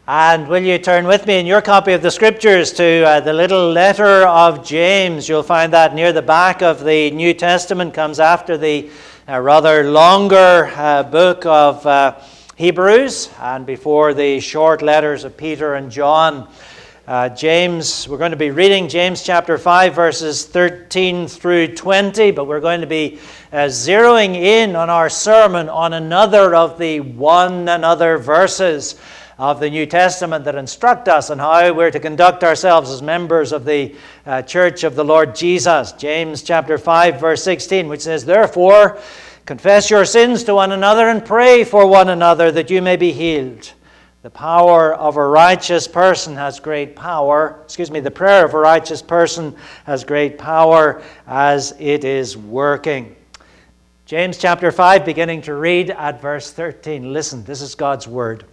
And will you turn with me in your copy of the Scriptures to the little letter of James? You'll find that near the back of the New Testament, comes after the rather longer book of Hebrews and before the short letters of Peter and John. James, we're going to be reading James chapter 5, verses 13 through 20, but we're going to be zeroing in on our sermon on another of the one another verses of the New Testament that instruct us on how we're to conduct ourselves as members of the Church of the Lord Jesus. James chapter 5, verse 16, which says, "Therefore, confess your sins to one another and pray for one another that you may be healed. The power of a righteous person has great power." The prayer of a righteous person has great power as it is working. James chapter 5, beginning to read at verse 13. Listen, this is God's word.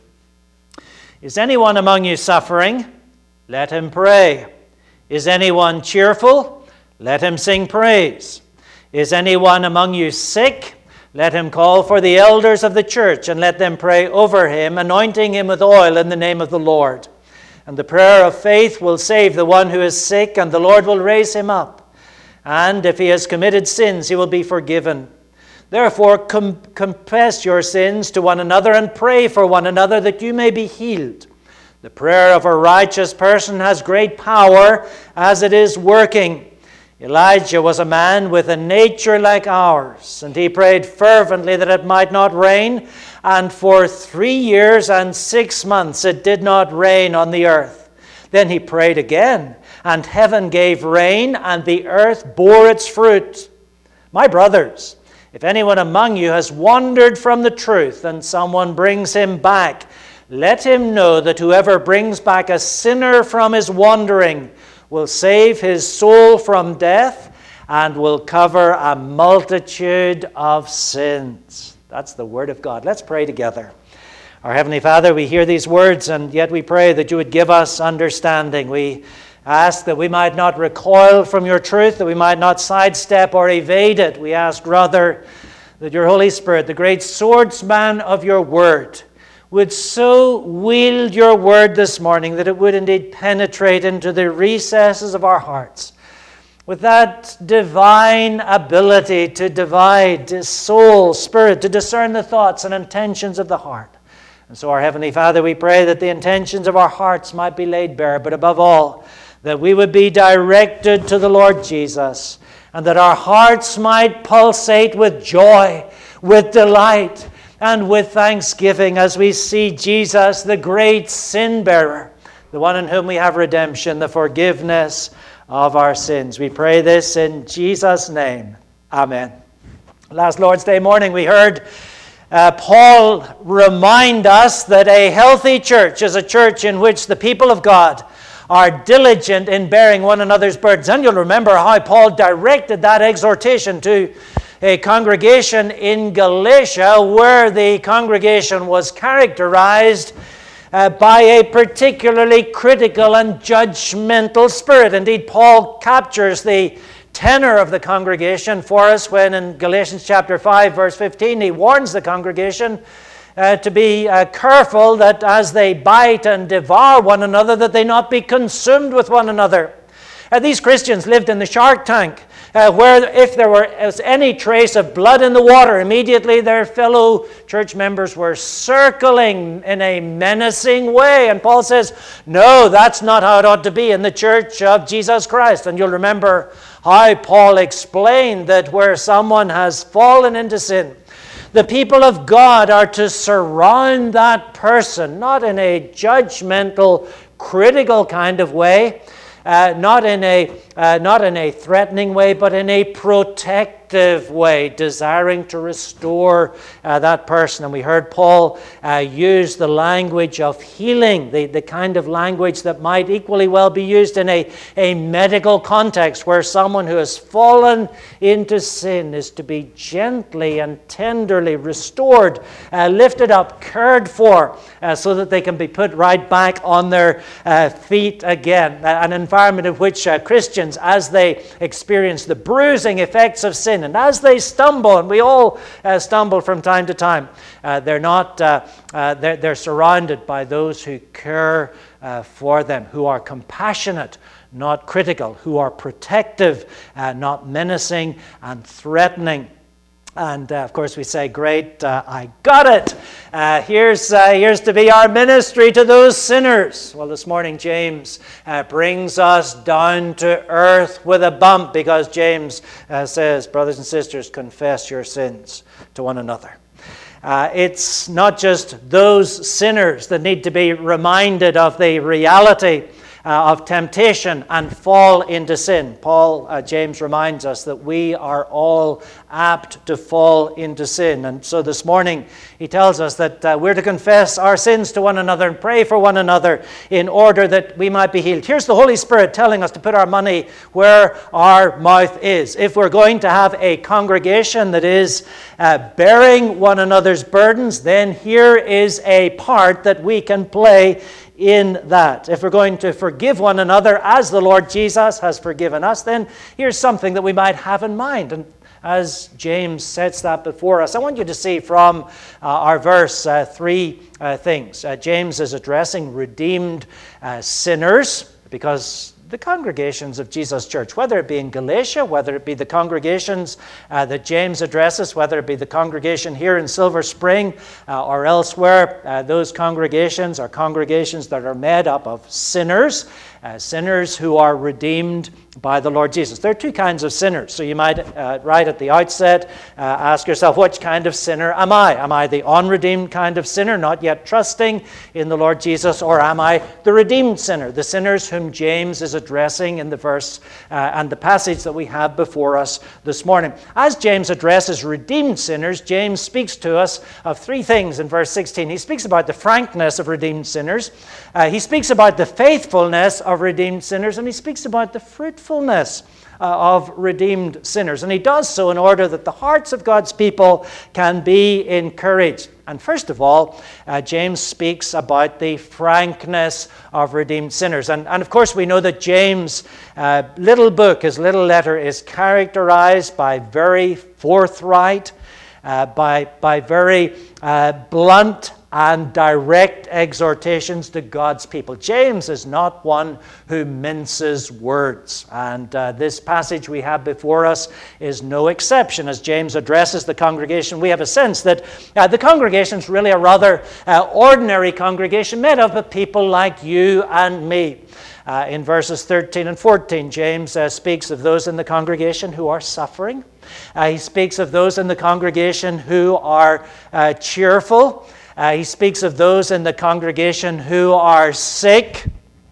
"Is anyone among you suffering? Let him pray. Is anyone cheerful? Let him sing praise. Is anyone among you sick? Let him call for the elders of the church and let them pray over him, anointing him with oil in the name of the Lord. And the prayer of faith will save the one who is sick, and the Lord will raise him up. And if he has committed sins, he will be forgiven. Therefore, confess your sins to one another and pray for one another that you may be healed. The prayer of a righteous person has great power as it is working. Elijah was a man with a nature like ours, and he prayed fervently that it might not rain, and for 3 years and 6 months it did not rain on the earth. Then he prayed again, and heaven gave rain, and the earth bore its fruit. My brothers, if anyone among you has wandered from the truth and someone brings him back, let him know that whoever brings back a sinner from his wandering will save his soul from death and will cover a multitude of sins." That's the word of God. Let's pray together. Our Heavenly Father, we hear these words, and yet we pray that you would give us understanding. We ask that we might not recoil from your truth, that we might not sidestep or evade it. We ask rather that your Holy Spirit, the great swordsman of your word, would so wield your word this morning that it would indeed penetrate into the recesses of our hearts with that divine ability to divide soul, spirit, to discern the thoughts and intentions of the heart. And so, our Heavenly Father, we pray that the intentions of our hearts might be laid bare, but above all, that we would be directed to the Lord Jesus, and that our hearts might pulsate with joy, with delight, and with thanksgiving as we see Jesus, the great sin-bearer, the one in whom we have redemption, the forgiveness of our sins. We pray this in Jesus' name. Amen. Last Lord's Day morning we heard Paul remind us that a healthy church is a church in which the people of God are diligent in bearing one another's burdens. And you'll remember how Paul directed that exhortation to a congregation in Galatia, where the congregation was characterized by a particularly critical and judgmental spirit. Indeed, Paul captures the tenor of the congregation for us when in Galatians chapter 5, verse 15, he warns the congregation to be careful that as they bite and devour one another, that they not be consumed with one another. These Christians lived in the shark tank, where if there was any trace of blood in the water, immediately their fellow church members were circling in a menacing way. And Paul says, no, that's not how it ought to be in the church of Jesus Christ. And you'll remember how Paul explained that where someone has fallen into sin, the people of God are to surround that person, not in a judgmental, critical kind of way, not in a threatening way, but in a protective way, desiring to restore that person. And we heard Paul use the language of healing, the kind of language that might equally well be used in a medical context, where someone who has fallen into sin is to be gently and tenderly restored, lifted up, cared for, so that they can be put right back on their feet again. An environment in which Christians, as they experience the bruising effects of sin, sin. And as they stumble, and we all stumble from time to time, they're surrounded by those who care for them, who are compassionate, not critical, who are protective, not menacing and threatening. And of course we say, great, I got it. Here's to be our ministry to those sinners. Well, this morning James brings us down to earth with a bump, because James says, brothers and sisters, confess your sins to one another. It's not just those sinners that need to be reminded of the reality of temptation and fall into sin. James reminds us that we are all apt to fall into sin. And so this morning he tells us that we're to confess our sins to one another and pray for one another in order that we might be healed. Here's the Holy Spirit telling us to put our money where our mouth is. If we're going to have a congregation that is bearing one another's burdens, then here is a part that we can play in that. If we're going to forgive one another as the Lord Jesus has forgiven us, then here's something that we might have in mind. And as James sets that before us, I want you to see from our verse three things. James is addressing redeemed sinners, because the congregations of Jesus' church, whether it be in Galatia, whether it be the congregations that James addresses, whether it be the congregation here in Silver Spring or elsewhere, those congregations are congregations that are made up of sinners, sinners who are redeemed by the Lord Jesus. There are two kinds of sinners. So you might, right at the outset, ask yourself, which kind of sinner am I? Am I the unredeemed kind of sinner, not yet trusting in the Lord Jesus, or am I the redeemed sinner, the sinners whom James is addressing in the verse and the passage that we have before us this morning? As James addresses redeemed sinners, James speaks to us of three things in verse 16. He speaks about the frankness of redeemed sinners, he speaks about the faithfulness of redeemed sinners, and he speaks about the fruitfulness of redeemed sinners. And he does so in order that the hearts of God's people can be encouraged. And first of all, James speaks about the frankness of redeemed sinners. And of course, we know that James' little book, his little letter, is characterized by very forthright, by very blunt and direct exhortations to God's people. James is not one who minces words. And this passage we have before us is no exception. As James addresses the congregation, we have a sense that the congregation is really a rather ordinary congregation made up of people like you and me. In verses 13 and 14, James speaks of those in the congregation who are suffering. He speaks of those in the congregation who are cheerful. He speaks of those in the congregation who are sick.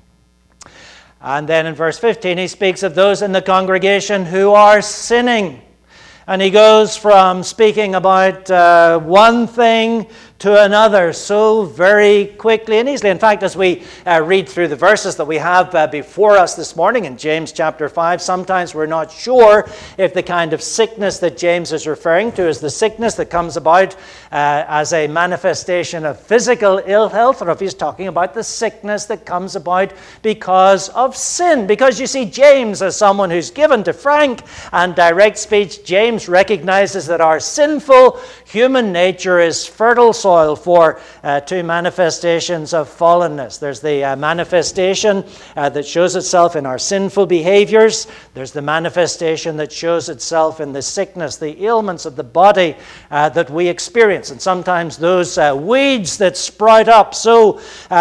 And then in verse 15, he speaks of those in the congregation who are sinning. And he goes from speaking about one thing to another so very quickly and easily. In fact, as we read through the verses that we have before us this morning in James chapter 5, sometimes we're not sure if the kind of sickness that James is referring to is the sickness that comes about as a manifestation of physical ill health, or if he's talking about the sickness that comes about because of sin. Because you see, James, as someone who's given to frank and direct speech, James recognizes that our sinful human nature is fertile soil for two manifestations of fallenness. There's the manifestation that shows itself in our sinful behaviors. There's the manifestation that shows itself in the sickness, the ailments of the body that we experience. And sometimes those weeds that sprout up so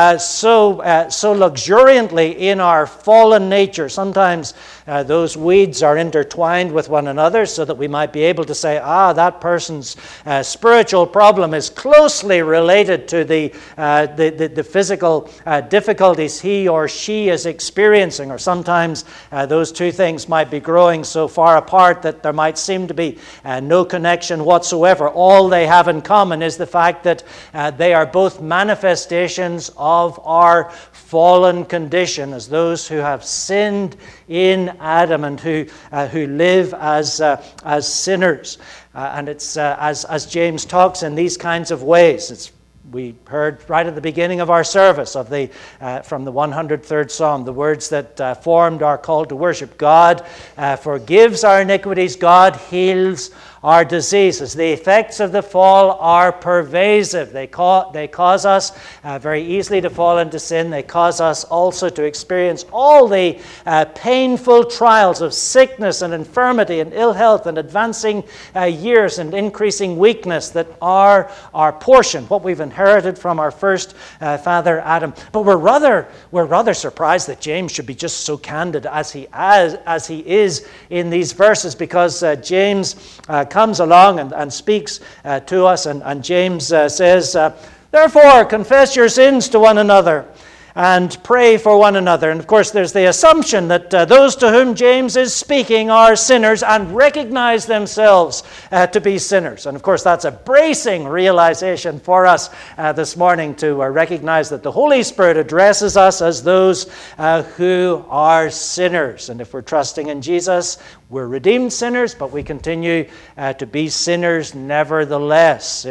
luxuriantly in our fallen nature, sometimes those weeds are intertwined with one another so that we might be able to say, that person's spiritual problem is closely related to the physical difficulties he or she is experiencing. Or sometimes those two things might be growing so far apart that there might seem to be no connection whatsoever. All they have in common is the fact that they are both manifestations of our fallen condition as those who have sinned in Adam and who live as sinners. And it's as James talks in these kinds of ways, it's We heard right at the beginning of our service of from the 103rd Psalm, the words that formed our call to worship. God forgives our iniquities. God heals our diseases. The effects of the fall are pervasive. They cause us very easily to fall into sin. They cause us also to experience all the painful trials of sickness and infirmity and ill health and advancing years and increasing weakness that are our portion, what we've inherited from our first father Adam. But we're rather surprised that James should be just so candid as he is in these verses, because James comes along and speaks to us, and James says, therefore confess your sins to one another and pray for one another. And of course there's the assumption that those to whom James is speaking are sinners and recognize themselves to be sinners. And of course that's a bracing realization for us this morning, to recognize that the Holy Spirit addresses us as those who are sinners. And if we're trusting in Jesus, we're redeemed sinners, but we continue to be sinners nevertheless.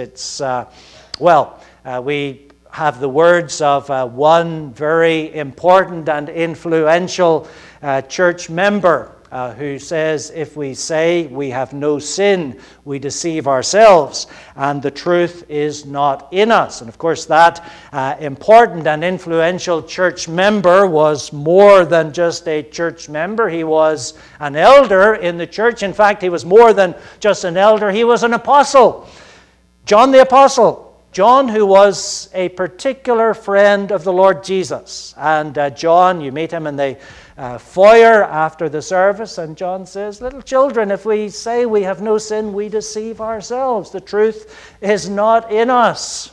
We have the words of one very important and influential church member who says, if we say we have no sin, we deceive ourselves, and the truth is not in us. And of course, that important and influential church member was more than just a church member. He was an elder in the church. In fact, he was more than just an elder. He was an apostle. John the Apostle. John, who was a particular friend of the Lord Jesus. And John, you meet him in the foyer after the service, and John says, little children, if we say we have no sin, we deceive ourselves. The truth is not in us.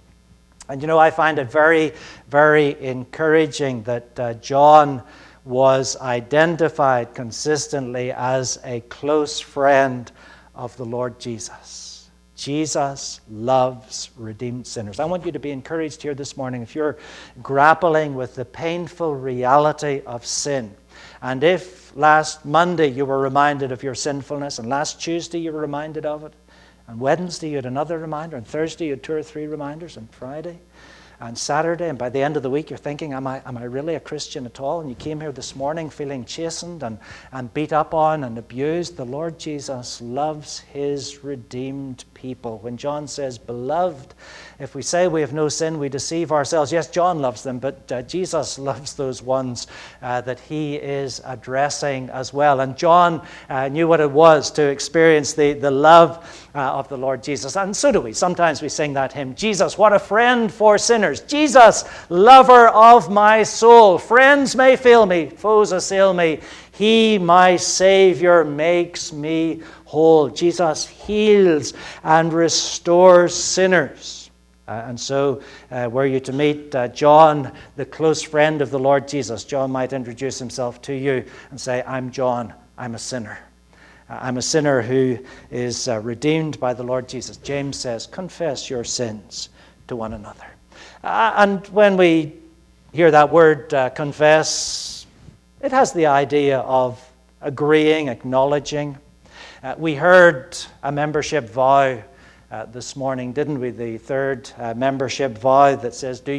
And I find it very, very encouraging that John was identified consistently as a close friend of the Lord Jesus. Jesus loves redeemed sinners. I want you to be encouraged here this morning if you're grappling with the painful reality of sin. And if last Monday you were reminded of your sinfulness, and last Tuesday you were reminded of it, and Wednesday you had another reminder, and Thursday you had 2 or 3 reminders, and Friday and Saturday, and by the end of the week you're thinking, am I really a Christian at all? And you came here this morning feeling chastened and beat up on and abused. The Lord Jesus loves his redeemed people. When John says, beloved, if we say we have no sin, we deceive ourselves. Yes, John loves them, but Jesus loves those ones that he is addressing as well. And John knew what it was to experience the love of the Lord Jesus. And so do we. Sometimes we sing that hymn, Jesus, what a friend for sinners. Jesus, lover of my soul. Friends may fail me, foes assail me. He, my Savior, makes me whole. Jesus heals and restores sinners. And so, were you to meet John, the close friend of the Lord Jesus, John might introduce himself to you and say, I'm John, I'm a sinner. I'm a sinner who is redeemed by the Lord Jesus. James says, confess your sins to one another. And when we hear that word confess, it has the idea of agreeing, acknowledging. We heard a membership vow this morning, didn't we? The third membership vow that says, do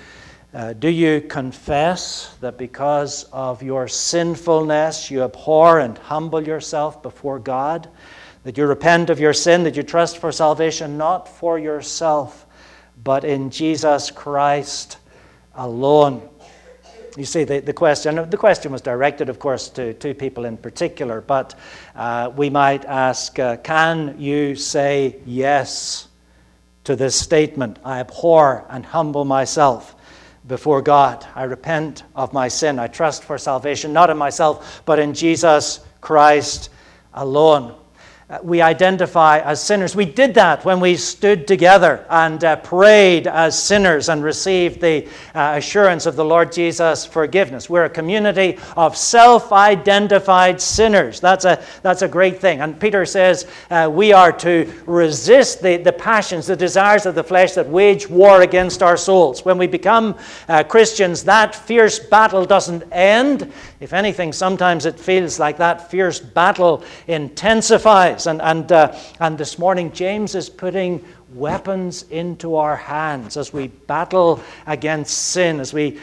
you confess that because of your sinfulness you abhor and humble yourself before God, that you repent of your sin, that you trust for salvation not for yourself, but in Jesus Christ alone? You see, the question was directed, of course, to 2 people in particular, but we might ask, can you say yes to this statement? I abhor and humble myself before God. I repent of my sin. I trust for salvation, not in myself, but in Jesus Christ alone. We identify as sinners. We did that when we stood together and prayed as sinners and received the assurance of the Lord Jesus' forgiveness. We're a community of self-identified sinners. That's a great thing. And Peter says we are to resist the passions, the desires of the flesh that wage war against our souls. When we become Christians, that fierce battle doesn't end. If anything, sometimes it feels like that fierce battle intensifies. And this morning, James is putting weapons into our hands as we battle against sin, as we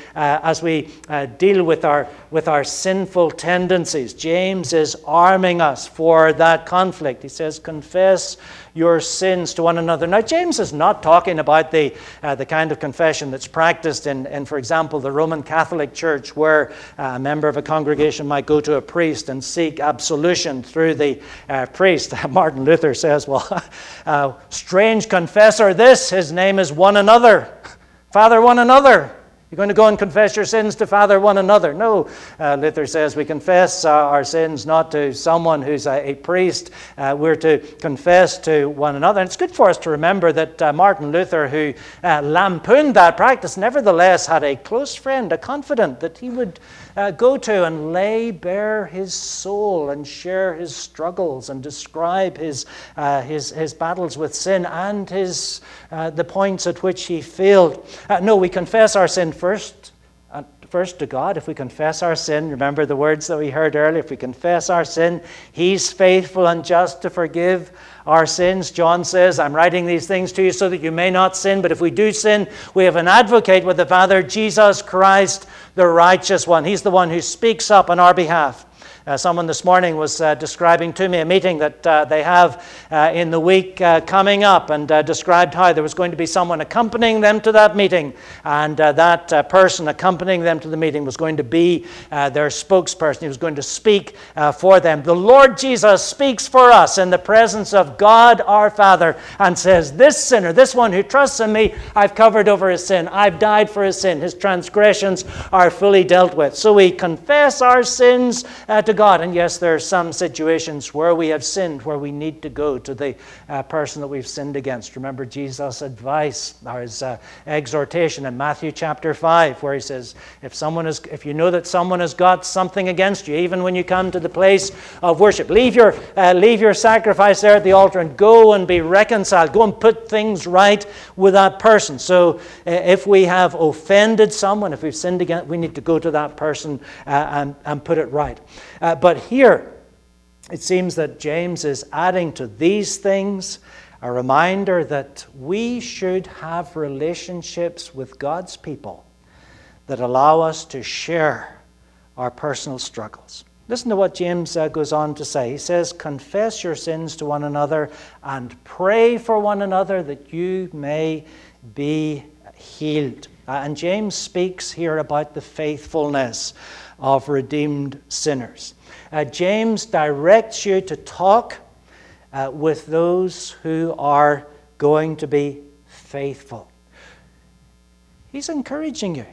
deal with our sinful tendencies. James is arming us for that conflict. He says, confess your sins to one another. Now, James is not talking about the kind of confession that's practiced in, for example, the Roman Catholic Church, where a member of a congregation might go to a priest and seek absolution through the priest. Martin Luther says, well, strange confessor this, his name is one another. Father one another. You're going to go and confess your sins to Father one another. No, Luther says we confess our sins not to someone who's a priest. We're to confess to one another. And it's good for us to remember that Martin Luther, who lampooned that practice, nevertheless had a close friend, a confidant that he would go to and lay bare his soul and share his struggles and describe his battles with sin and the points at which he failed. No, we confess our sin first to God. If we confess our sin, remember the words that we heard earlier, if we confess our sin, He's faithful and just to forgive our sins. John says, I'm writing these things to you so that you may not sin, but if we do sin, we have an advocate with the Father, Jesus Christ, the righteous one. He's the one who speaks up on our behalf. Someone this morning was describing to me a meeting that they have in the week coming up, and described how there was going to be someone accompanying them to that meeting, and that person accompanying them to the meeting was going to be their spokesperson. He was going to speak for them. The Lord Jesus speaks for us in the presence of God our Father and says, this sinner, this one who trusts in me, I've covered over his sin. I've died for his sin. His transgressions are fully dealt with. So we confess our sins to God. And yes, there are some situations where we have sinned, where we need to go to the person that we've sinned against. Remember Jesus' advice, or his exhortation in Matthew chapter 5, where he says, if you know that someone has got something against you, even when you come to the place of worship, leave your sacrifice there at the altar and go and be reconciled. Go and put things right with that person. So if we have offended someone, if we've sinned against, we need to go to that person and put it right. But here, it seems that James is adding to these things a reminder that we should have relationships with God's people that allow us to share our personal struggles. Listen to what James goes on to say. He says, confess your sins to one another and pray for one another that you may be healed. And James speaks here about the faithfulness of redeemed sinners. James directs you to talk with those who are going to be faithful. He's encouraging you.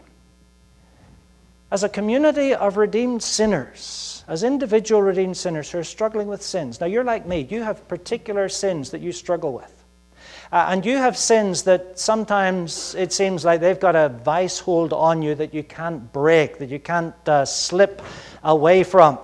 As a community of redeemed sinners, as individual redeemed sinners who are struggling with sins. Now, you're like me. You have particular sins that you struggle with. And you have sins that sometimes it seems like they've got a vice hold on you that you can't break, that you can't slip away from.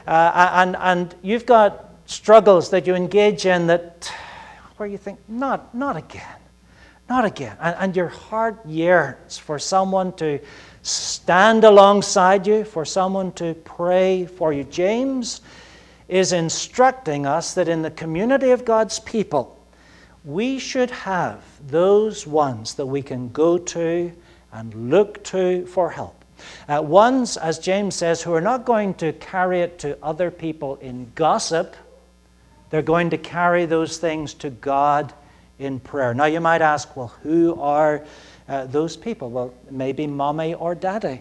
And you've got struggles that you engage in where you think, not again, not again. And your heart yearns for someone to stand alongside you, for someone to pray for you. James is instructing us that in the community of God's people, we should have those ones that we can go to and look to for help. Ones, as James says, who are not going to carry it to other people in gossip. They're going to carry those things to God in prayer. Now you might ask, well, who are those people? Well, maybe mommy or daddy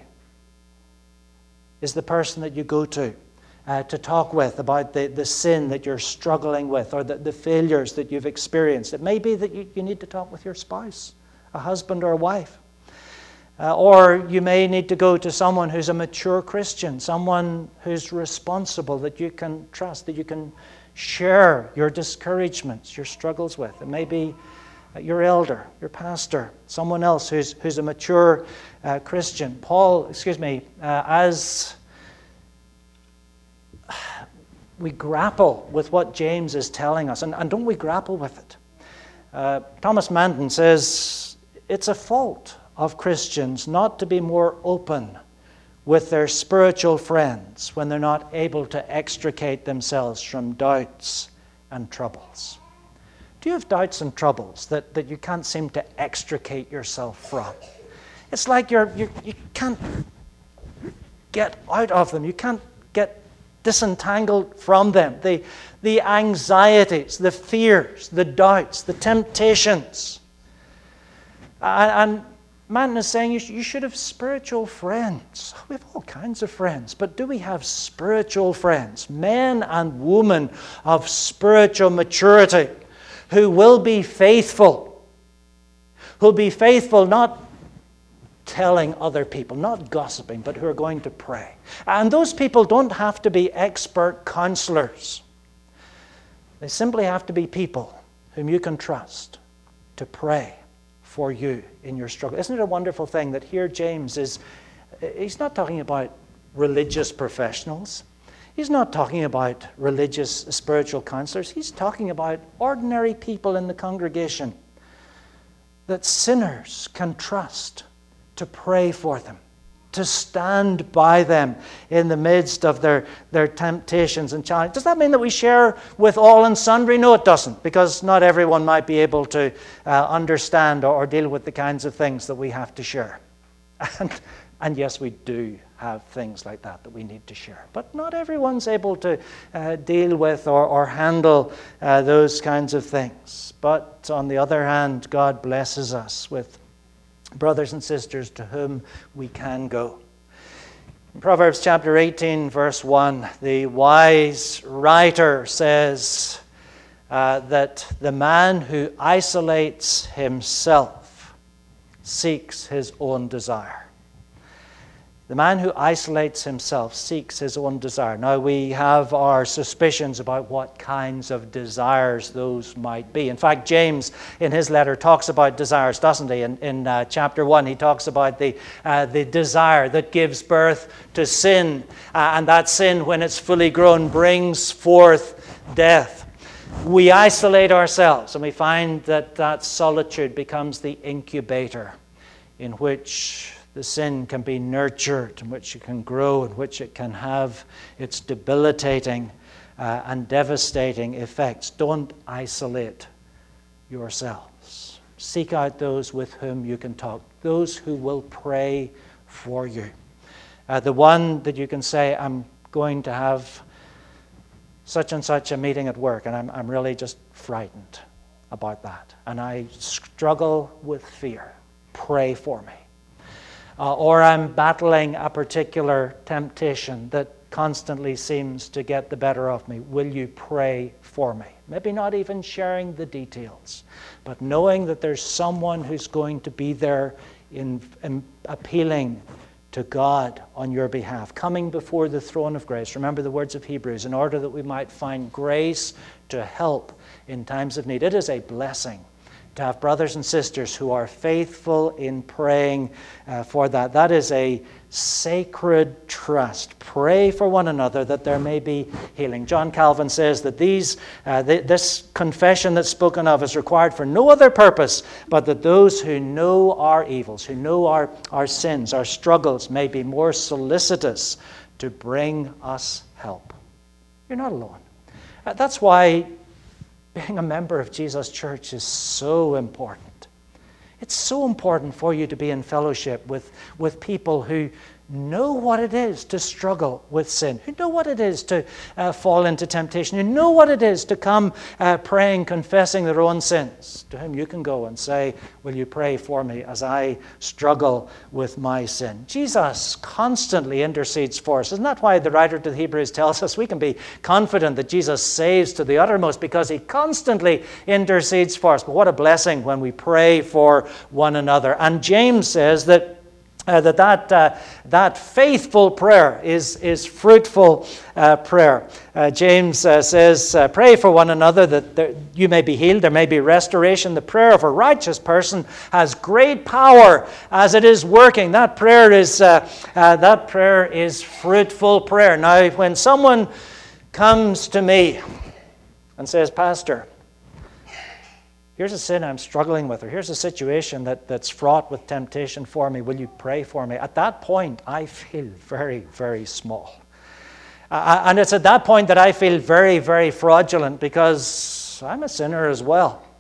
is the person that you go to talk with about the sin that you're struggling with, or the failures that you've experienced. It may be that you need to talk with your spouse, a husband or a wife. Or you may need to go to someone who's a mature Christian, someone who's responsible, that you can trust, that you can share your discouragements, your struggles with. It may be your elder, your pastor, someone else who's a mature Christian. As we grapple with what James is telling us, and don't we grapple with it? Thomas Manton says it's a fault of Christians not to be more open with their spiritual friends when they're not able to extricate themselves from doubts and troubles. Do you have doubts and troubles that you can't seem to extricate yourself from? It's like you can't get out of them. You can't get disentangled from them. The anxieties, the fears, the doubts, the temptations. And Manton is saying you should have spiritual friends. We have all kinds of friends, but do we have spiritual friends? Men and women of spiritual maturity who will be faithful. Who will be faithful not telling other people, not gossiping, but who are going to pray. And those people don't have to be expert counselors. They simply have to be people whom you can trust to pray for you in your struggle. Isn't it a wonderful thing that here James he's not talking about religious professionals. He's not talking about religious spiritual counselors. He's talking about ordinary people in the congregation that sinners can trust to pray for them, to stand by them in the midst of their temptations and challenges. Does that mean that we share with all and sundry? No, it doesn't, because not everyone might be able to understand or deal with the kinds of things that we have to share. And yes, we do have things like that we need to share. But not everyone's able to deal with or handle those kinds of things. But on the other hand, God blesses us with brothers and sisters to whom we can go. In Proverbs chapter 18, verse 1, the wise writer says that the man who isolates himself seeks his own desire. The man who isolates himself seeks his own desire. Now, we have our suspicions about what kinds of desires those might be. In fact, James, in his letter, talks about desires, doesn't he? In chapter 1, he talks about the desire that gives birth to sin. And that sin, when it's fully grown, brings forth death. We isolate ourselves, and we find that solitude becomes the incubator in which the sin can be nurtured, in which it can grow, in which it can have its debilitating and devastating effects. Don't isolate yourselves. Seek out those with whom you can talk, those who will pray for you. The one that you can say, I'm going to have such and such a meeting at work, and I'm really just frightened about that, and I struggle with fear. Pray for me. Or I'm battling a particular temptation that constantly seems to get the better of me. Will you pray for me? Maybe not even sharing the details, but knowing that there's someone who's going to be there in appealing to God on your behalf, coming before the throne of grace. Remember the words of Hebrews, in order that we might find grace to help in times of need. It is a blessing to have brothers and sisters who are faithful in praying for that. That is a sacred trust. Pray for one another that there may be healing. John Calvin says that this confession that's spoken of is required for no other purpose but that those who know our evils, who know our sins, our struggles, may be more solicitous to bring us help. You're not alone. That's why being a member of Jesus' church is so important. It's so important for you to be in fellowship with people who know what it is to struggle with sin, who know what it is to fall into temptation, who know what it is to come praying, confessing their own sins, to whom you can go and say, will you pray for me as I struggle with my sin? Jesus constantly intercedes for us. Isn't that why the writer to the Hebrews tells us we can be confident that Jesus saves to the uttermost, because he constantly intercedes for us? But what a blessing when we pray for one another. And James says that faithful prayer is fruitful prayer. James says, pray for one another that you may be healed, there may be restoration. The prayer of a righteous person has great power as it is working. That prayer is fruitful prayer. Now, when someone comes to me and says, Pastor, here's a sin I'm struggling with, or here's a situation that's fraught with temptation for me. Will you pray for me? At that point, I feel very, very small. And it's at that point that I feel very, very fraudulent, because I'm a sinner as well.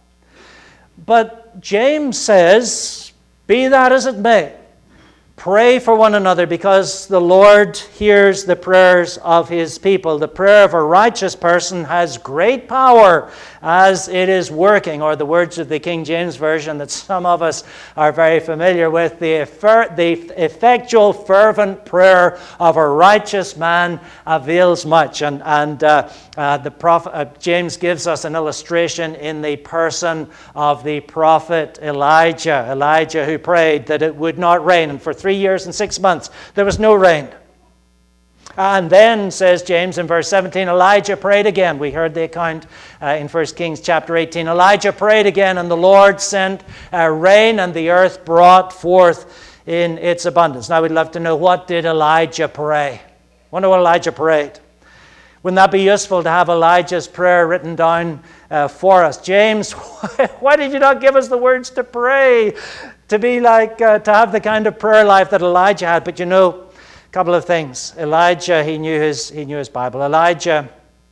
But James says, be that as it may, pray for one another, because the Lord hears the prayers of his people. The prayer of a righteous person has great power as it is working, or the words of the King James Version that some of us are very familiar with, the effectual fervent prayer of a righteous man avails much. And the prophet James gives us an illustration in the person of the prophet Elijah. Elijah, who prayed that it would not rain, and for 3 years and 6 months there was no rain. And then, says James in verse 17, Elijah prayed again. We heard the account in 1 Kings chapter 18. Elijah prayed again, and the Lord sent rain, and the earth brought forth in its abundance. Now, we'd love to know, what did Elijah pray? Wonder what Elijah prayed. Wouldn't that be useful to have Elijah's prayer written down for us? James, why did you not give us the words to pray? To be like, to have the kind of prayer life that Elijah had. But you know, a couple of things. Elijah, he knew his Bible. Elijah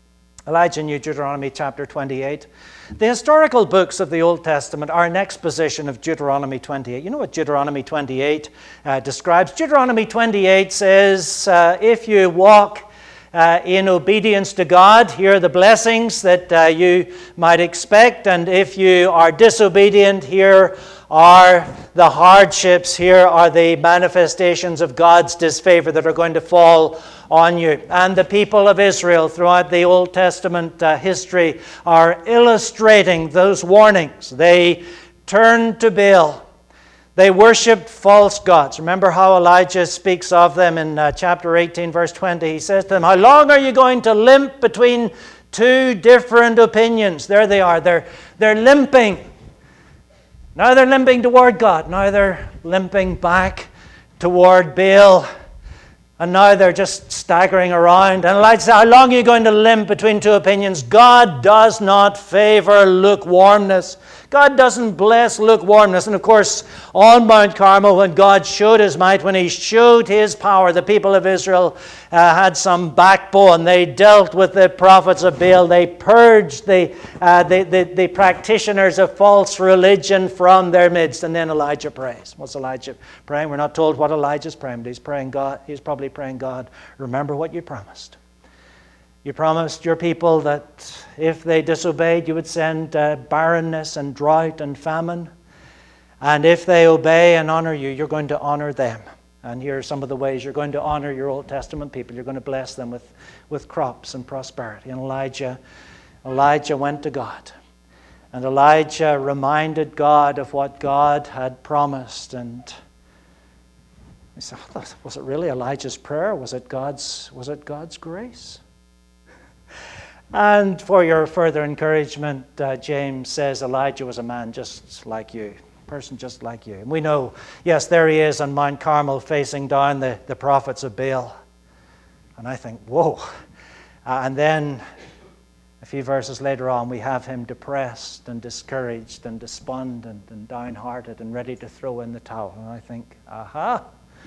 knew Deuteronomy chapter 28. The historical books of the Old Testament are an exposition of Deuteronomy 28. You know what Deuteronomy 28 describes? Deuteronomy 28 says, if you walk in obedience to God, here are the blessings that you might expect. And if you are disobedient, here are the hardships, here are the manifestations of God's disfavor that are going to fall on you. And the people of Israel throughout the Old Testament history are illustrating those warnings. They turned to Baal. They worshipped false gods. Remember how Elijah speaks of them in chapter 18, verse 20. He says to them, how long are you going to limp between two different opinions? There they are. They're limping. Now they're limping toward God. Now they're limping back toward Baal. And now they're just staggering around. And Elijah said, how long are you going to limp between two opinions? God does not favor lukewarmness. God doesn't bless lukewarmness. And of course, on Mount Carmel, when God showed his might, when he showed his power, the people of Israel had some backbone. They dealt with the prophets of Baal. They purged the practitioners of false religion from their midst. And then Elijah prays. What's Elijah praying? We're not told what Elijah's praying, but he's praying God. He's probably praying, God, remember what you promised. You promised your people that if they disobeyed, you would send barrenness and drought and famine. And if they obey and honor you, you're going to honor them. And here are some of the ways you're going to honor your Old Testament people. You're going to bless them with crops and prosperity. And Elijah went to God. And Elijah reminded God of what God had promised. And he said, was it really Elijah's prayer? Was it God's grace? And for your further encouragement, James says Elijah was a man just like you, a person just like you. And we know, yes, there he is on Mount Carmel facing down the prophets of Baal. And I think, whoa. And then a few verses later on, we have him depressed and discouraged and despondent and downhearted and ready to throw in the towel. And I think, aha.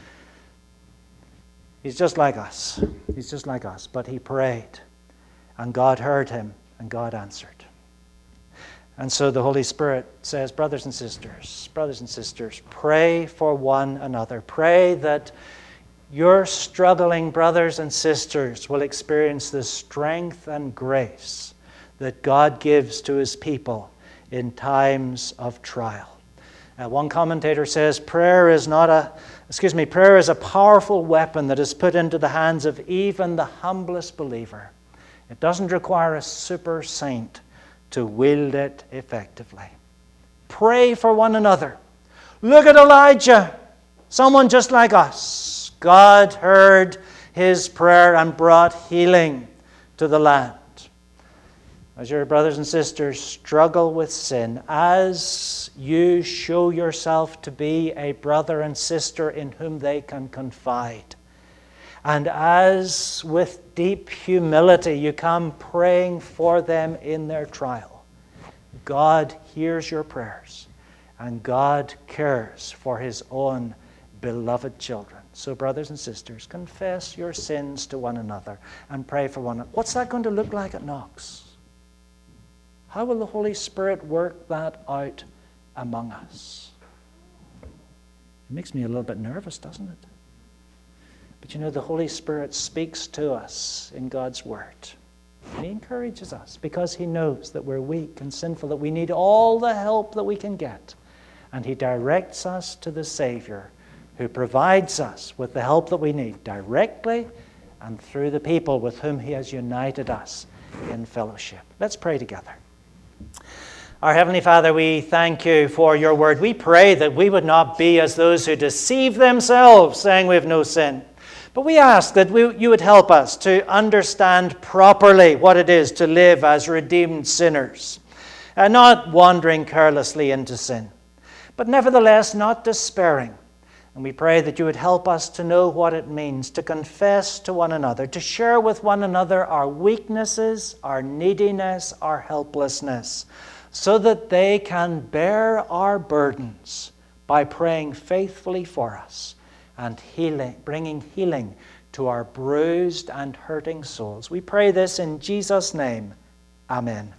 He's just like us. He's just like us. But he prayed. And God heard him, and God answered. And so the Holy Spirit says, brothers and sisters, pray for one another. Pray that your struggling brothers and sisters will experience the strength and grace that God gives to his people in times of trial. One commentator says, prayer is a powerful weapon that is put into the hands of even the humblest believer. It doesn't require a super saint to wield it effectively. Pray for one another. Look at Elijah, someone just like us. God heard his prayer and brought healing to the land. As your brothers and sisters struggle with sin, as you show yourself to be a brother and sister in whom they can confide, and as with deep humility you come praying for them in their trial, God hears your prayers, and God cares for his own beloved children. So brothers and sisters, confess your sins to one another and pray for one another. What's that going to look like at Knox? How will the Holy Spirit work that out among us. It makes me a little bit nervous, doesn't it? But you know, the Holy Spirit speaks to us in God's Word. And He encourages us because He knows that we're weak and sinful, that we need all the help that we can get. And He directs us to the Savior who provides us with the help that we need directly and through the people with whom He has united us in fellowship. Let's pray together. Our Heavenly Father, we thank You for Your Word. We pray that we would not be as those who deceive themselves, saying we have no sin. But we ask that You would help us to understand properly what it is to live as redeemed sinners, and not wandering carelessly into sin, but nevertheless not despairing. And we pray that You would help us to know what it means to confess to one another, to share with one another our weaknesses, our neediness, our helplessness, so that they can bear our burdens by praying faithfully for us and bringing healing to our bruised and hurting souls. We pray this in Jesus' name. Amen.